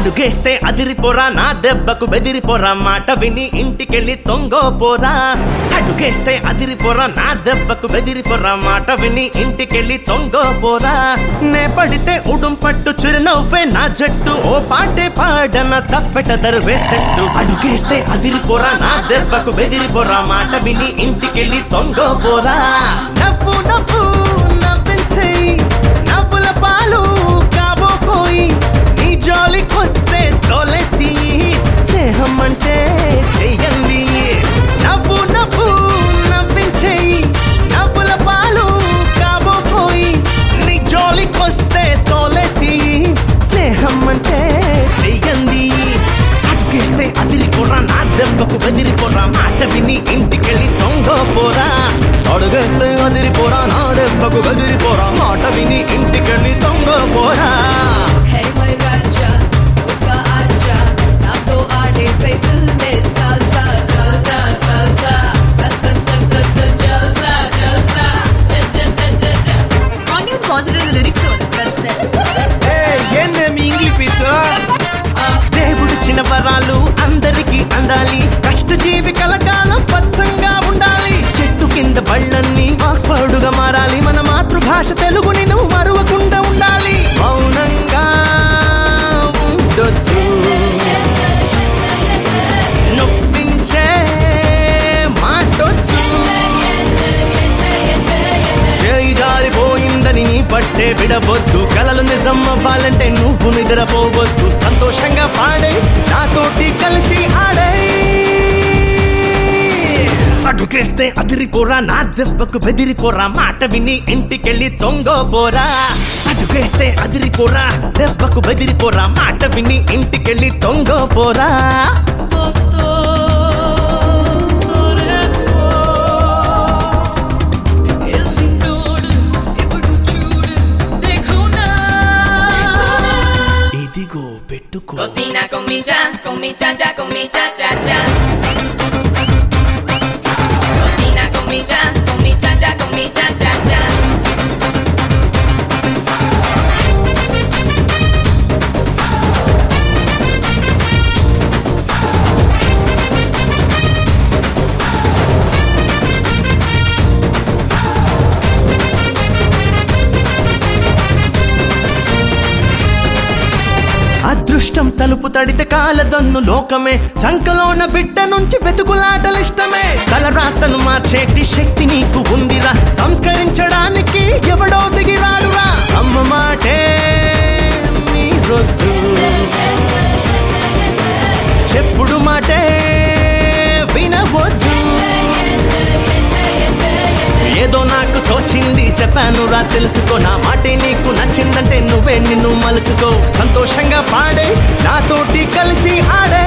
అడుగేస్తే అదిరిపోరా నా దెబ్బకు బెదిరిపోరా మాట విని ఇంటికెళ్ళి తొంగోపోరా అడుగేస్తే అదిరిపోరా నా దెబ్బకు బెదిరిపోరా మాట విని ఇంటికెళ్ళి తొంగోపోరా నే పడితే ఉడుం పట్టు చిరునవ్వే నా జట్టు ఓ పాటే పాడన తప్పెట దర్వేసెట్టు అడుగేస్తే అదిరిపోరా నా దెబ్బకు బెదిరిపోరా మాట విని ఇంటికెళ్ళి తొంగోపోరా నవ్వు నవ్వు నవ్వించేయి నవ్వుల పాలు కాబోకోయి నీ జోలికొస్తే తోలెత్తి స్నేహం అంటే చెయ్యండి నవ్వు నవ్వు నవ్వించేయి నవ్వుల పాలు కాబోకోయి నీ జోలికొస్తే తోలెత్తి స్నేహం అంటే చెయ్యండి అడుగేస్తే అదిరిపోరా నా దెబ్బకు బెదిరిపోరా మాట విని ఇంటికెళ్ళి తొంగోపోరా అడుగేస్తే అదిరిపోరా నా దెబ్బకు బెదిరిపోరా మాట విని ఇంటికెళ్ళి తొంగోపోరా దేవుడు చిన్న వరాలు అందరికి అందాలి కష్టజీవి కలకాలం పచ్చంగా ఉండాలి చెట్టు కింద బళ్ళన్నీ ఆక్స్ఫర్డుగా మారాలి మన మాతృభాష తెలుగుని నువ్వు మరువకుండా ఉండాలి మౌనంగా ఉండొద్దు నొప్పించే మాటొద్దు చేయి జారిపోయిందని నీ పట్టే విడవద్దు కలలు నిజం అవ్వాలంటే నువ్వు నిద్రపోవద్దు సంతోషంగా పాడే నాతోటి కలిసి ఆడే అడుగేస్తే అదిరిపోరా నా దెబ్బకు బెదిరిపోరా మాట విని ఇంటికెళ్ళి తొంగోపోరా అడుగేస్తే అదిరిపోరా దెబ్బకు బెదిరిపోరా మాట విని ఇంటికెళ్ళి తొంగోపోరా ఇదిగో పెట్టుకో Cocina con mi cha-cha, con mi cha-cha-cha. Cocina con mi cha-cha, con mi cha-cha-cha. అదృష్టం తలుపు తడితే కాలదన్ను లోకమే చంకలోన బిడ్డ నుంచి వెతుకులాటలిష్టమే తలరాతను మార్చేటి శక్తి నీకు ఉందిరా సంస్కరించడానికి ఎవడో దిగిరాడురా అమ్మ మాటే మీరొద్దు చెప్పుడు మాటే వినవద్దు ఏదో నాకు తోచింది చెప్పానురా తెలుసుకో నా మాటే నీకు నచ్చిందంటే నువ్వే నిన్ను మలుచుకో సంతోషంగా పాడే నాతోటి కలిసి ఆడే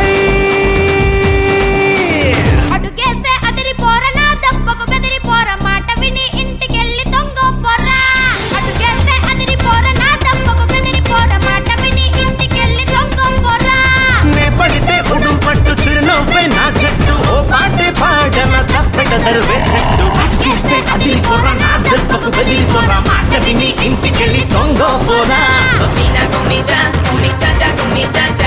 అడుగేస్తే అదిరిపోరా నా దెబ్బకు బెదిరిపోరా మాట విని ఇంటికెళ్ళి తొంగోపోరా అడుగేస్తే అదిరిపోరా నా దెబ్బకు బెదిరిపోరా మాట విని ఇంటికెళ్ళి తొంగోపోరా నే పడితే ఉడుం పట్టు చిరునవ్వే నా జట్టు ఓ పాటే పాడన తప్పెట దర్వేసెట్టు అడుగేస్తే అదిరిపోరా నా దెబ్బకు బెదిరిపోరా మాట విని ఇంటికెళ్ళి తొంగోపోరా Cocina con mi cha-cha, con mi cha-cha.